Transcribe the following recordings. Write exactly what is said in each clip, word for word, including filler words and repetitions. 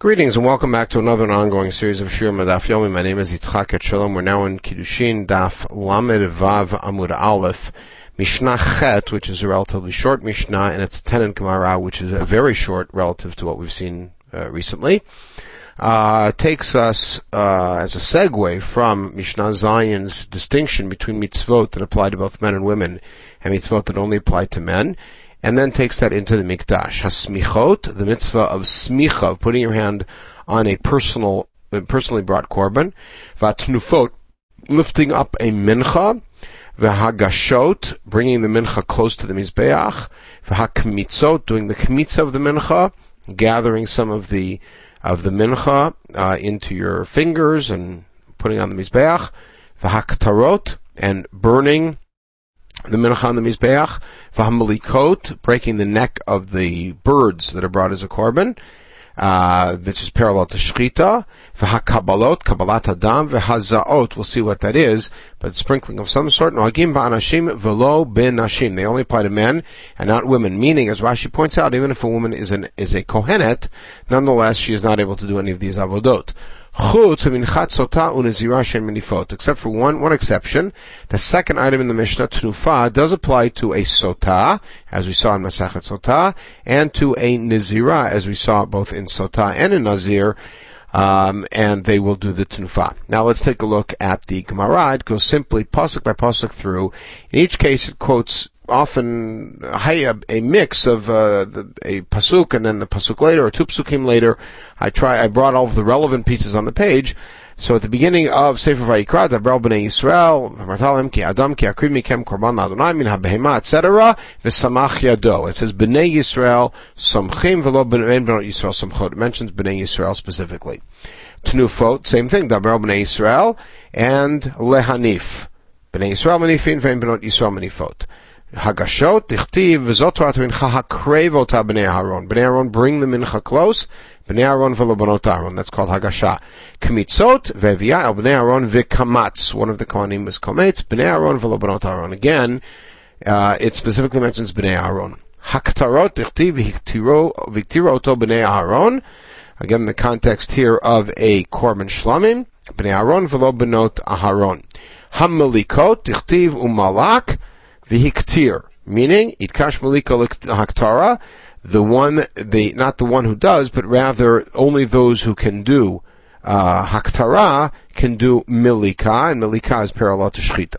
Greetings and welcome back to another ongoing series of Shir Daf Yomi. My name is Yitzchak Etshalom. We're now in Kiddushin Daf Lamed Vav Amud Aleph, Mishnah Chet, which is a relatively short Mishnah, and it's Tenen Gemara, which is a very short relative to what we've seen uh, recently. Uh, takes us uh, as a segue from Mishnah Zion's distinction between mitzvot that apply to both men and women and mitzvot that only apply to men, and then takes that into the Mikdash. Hasmichot, the mitzvah of smicha, of putting your hand on a personal, personally brought korban. Vatnufot, lifting up a mincha. V'hagashot, bringing the mincha close to the mizbeach. V'hakmitzot, doing the kmitza of the mincha, gathering some of the of the mincha uh, into your fingers and putting on the mizbeach. V'haktarot, and burning the mincha on the mizbeach. V'hamalikot, breaking the neck of the birds that are brought as a korban, uh, which is parallel to shchita. V'hakabalot, kabbalat adam. V'hazaot, we'll see what that is, but sprinkling of some sort. Nohagim ba'anashim v'lo ben nashim. They only apply to men and not women. Meaning, as Rashi points out, even if a woman is an is a kohenet, nonetheless she is not able to do any of these avodot. Except for one one exception. The second item in the Mishnah, Tnufa, does apply to a sota, as we saw in Masachet Sota, and to a Nazira, as we saw both in Sota and in Nazir, um, and they will do the Tnufa. Now let's take a look at the Gemara. It goes simply pasuk by pasuk through. In each case it quotes often a, a mix of uh, the, a pasuk and then the pasuk later, or two pasukim later. I try. I brought all of the relevant pieces on the page. So at the beginning of Sefer Vayikra, Dabral b'nei Yisrael, Martalim ki Adam ki akriv mikem korban Adonai min habehema, et cetera. V'samach yado. It says b'nei Yisrael somchim v'lo b'nei b'not Yisrael somchot. It mentions b'nei Yisrael specifically. Tnufot, same thing. Dabral b'nei Yisrael and lehanif. B'nei Yisrael manifin v'en b'not Yisrael manifot. Hagashot, tichtiv, v'zot torat mincha hakrev ota b'nei Aaron. B'nei Aaron, bring the mincha close. B'nei Aaron v'lo b'not Aaron. That's called hagasha. Kmitzot, ve'eviyah el b'nei Aaron v'kamatz. One of the kohanim is kometz. B'nei Aaron v'lo b'not Aaron. Again, uh, it specifically mentions b'nei Aaron. Haktarot, tichtiv, v'ktiro oto b'nei Aaron. Again, the context here of a korban shlamim. B'nei Aaron v'lo b'not Aharon. Hamalikot, tichtiv, umalak. V'hiktir, meaning itkash malika haktara, the one, the not the one who does, but rather only those who can do uh, haktara can do milika, and milika is parallel to shchita.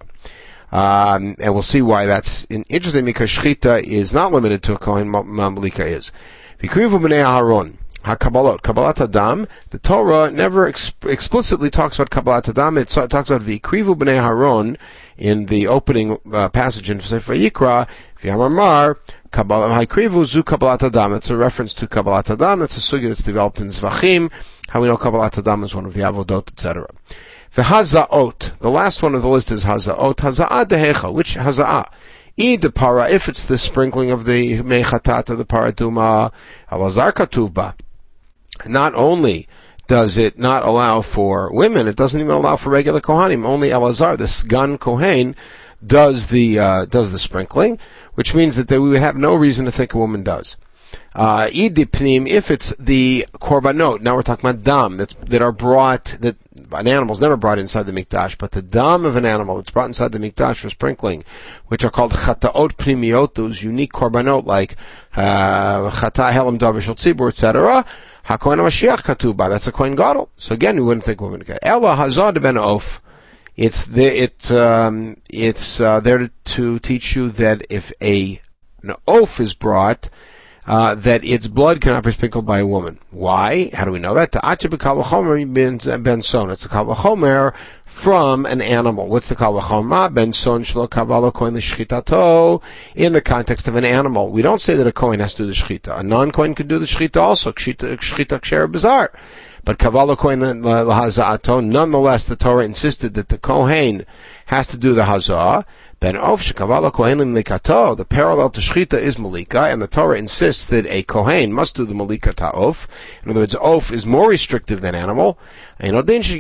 Um, and we'll see why that's interesting, because shchita is not limited to a kohen, malika is. V'krivu b'nei Aaron. HaKabbalot, Kabbalat Adam. The Torah never exp- explicitly talks about Kabbalat Adam. It talks about V'ikrivu b'nei Haron in the opening uh, passage in Sefer Yikra. V'yamar Kabbalat Ha'ikrivu zu Kabbalat Adam. It's a reference to Kabbalat Adam. It's a sugya that's developed in Zvachim. How we know Kabbalat Adam is one of the avodot, et cetera. V'hazaot. The last one of the list is Hazaot. Haza'ah dehecha. Which Haza'ah? Id para, if it's the sprinkling of the mechatat of the paraduma, alazar katuba. Not only does it not allow for women, it doesn't even allow for regular kohanim. Only Elazar, the Sgan Kohen, does the uh, does the sprinkling, which means that we would have no reason to think a woman does. Uh, Idipnim, if it's the korbanot, now we're talking about dam that that are brought, that an animal's never brought inside the mikdash, but the dam of an animal that's brought inside the mikdash for sprinkling, which are called chataot pnimiot, those unique korbanot like uh, chata helam davish tzibur, et cetera. HaKohen HaMashiach Katuba, that's a Kohen Gadol. So again, we wouldn't think women get. Ella Hazad ben Of, it's the, it, um, it's, uh, there to, to teach you that if a, an oaf is brought, uh, that its blood cannot be sprinkled by a woman. Why? How do we know that? Ta'acha b'kal v'chomer ben son. It's a kal v'chomer from an animal. What's the kal v'chomer? Ben son shelo kavalo kohen l'shchitato. In the context of an animal. We don't say that a kohen has to do the shchita. A non-kohen can do the shchita also. Shchita ksher bizarre. But kavalo kohen l'haza'ato. Nonetheless, the Torah insisted that the kohen has to do the hazah. Ben of shekavala kohen limlikato. The parallel to shchita is malika, and the Torah insists that a kohen must do the malika ta'of. In other words, oaf is more restrictive than animal. Certainly,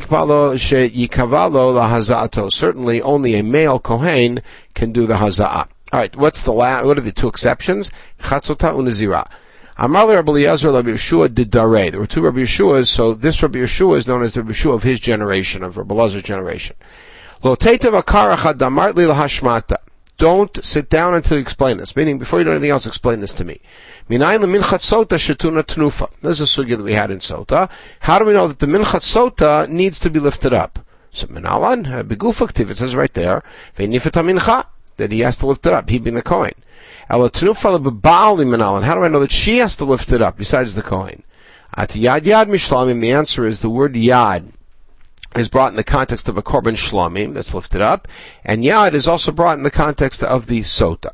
only a male kohen can do the haza'ah. All right, what's the la- What are the two exceptions? Chatzota unazira. Amar Rabbi Eliezer, Rabbi Yeshua did Darei. There were two Rabbi Yeshuas, so this Rabbi Yeshua is known as the Rabbi Yeshua of his generation, of Rabbi Elazar's generation. Lo teitav akaracha damart li lahashmata. Don't sit down until you explain this. Meaning, before you do anything else, explain this to me. Minayin leminchat sota shetuna tnufa. This is a sugya that we had in Sota. How do we know that the minchat sota needs to be lifted up? So minalan begufaktiv. It says right there, ve'nifet mincha, that he has to lift it up. He being the Kohen. Ela tnufa lebebaal minalan. How do I know that she has to lift it up besides the Kohen? At yad yad mishlamim. The answer is the word yad is brought in the context of a korban shlamim that's lifted up, and yad is also brought in the context of the sota.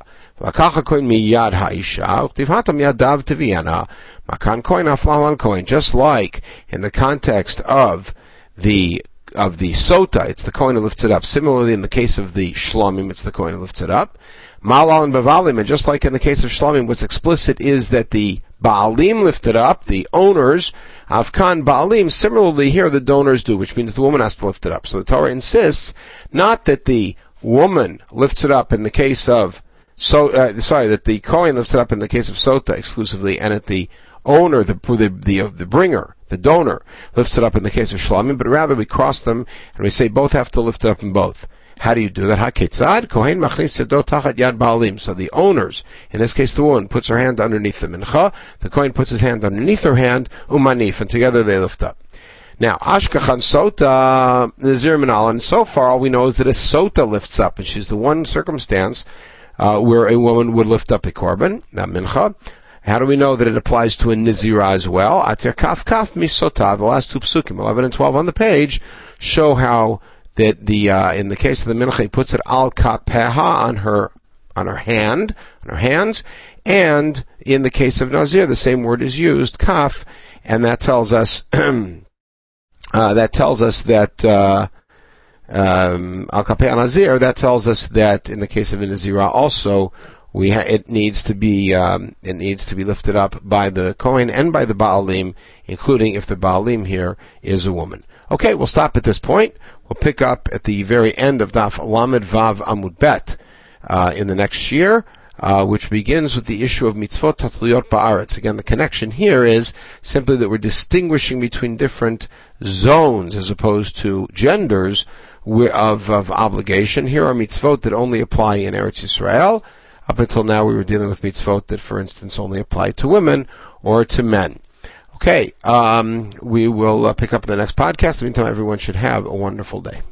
Just like in the context of the of the sota, it's the kohen who lifts it up. Similarly, in the case of the shlamim, it's the kohen who lifts it up. Malal and bavalim, and just like in the case of shlamim, what's explicit is that the baalim lift it up, the owners, avkan baalim, similarly here the donors do, which means the woman has to lift it up. So the Torah insists not that the woman lifts it up in the case of, so, uh, sorry, that the kohen lifts it up in the case of sota exclusively, and that the owner, the, the, the, the bringer, the donor, lifts it up in the case of shlamim, but rather we cross them and we say both have to lift it up in both. How do you do that? HaKetzad, Kohen machnis yado tachat yad baalim. So the owners, in this case the woman, puts her hand underneath the mincha, the Kohen puts his hand underneath her hand, umanif, and together they lift up. Now, Ashkachan Sota, Nazir Minal, and so far all we know is that a Sota lifts up, and she's the one circumstance uh, where a woman would lift up a korban, that mincha. How do we know that it applies to a Nizira as well? Atir kaf kaf misota, the last two psukim, eleven and twelve on the page, show how that the uh, in the case of the mincha, he puts it al kapeha, on her on her hand, on her hands, and in the case of Nazir, the same word is used, kaf, and that tells us uh, that tells us that uh, um, al kapeha Nazir. That tells us that in the case of a Nazira also, we ha- it needs to be um, it needs to be lifted up by the Kohen and by the Baalim, including if the Baalim here is a woman. Okay, we'll stop at this point. We'll pick up at the very end of Daf Lamed Vav Amud Bet uh, in the next year, uh, which begins with the issue of mitzvot tatliyot ba'aretz. Again, the connection here is simply that we're distinguishing between different zones as opposed to genders of, of obligation. Here are mitzvot that only apply in Eretz Yisrael. Up until now, we were dealing with mitzvot that, for instance, only apply to women or to men. Okay, um, we will uh, pick up in the next podcast. In the meantime, everyone should have a wonderful day.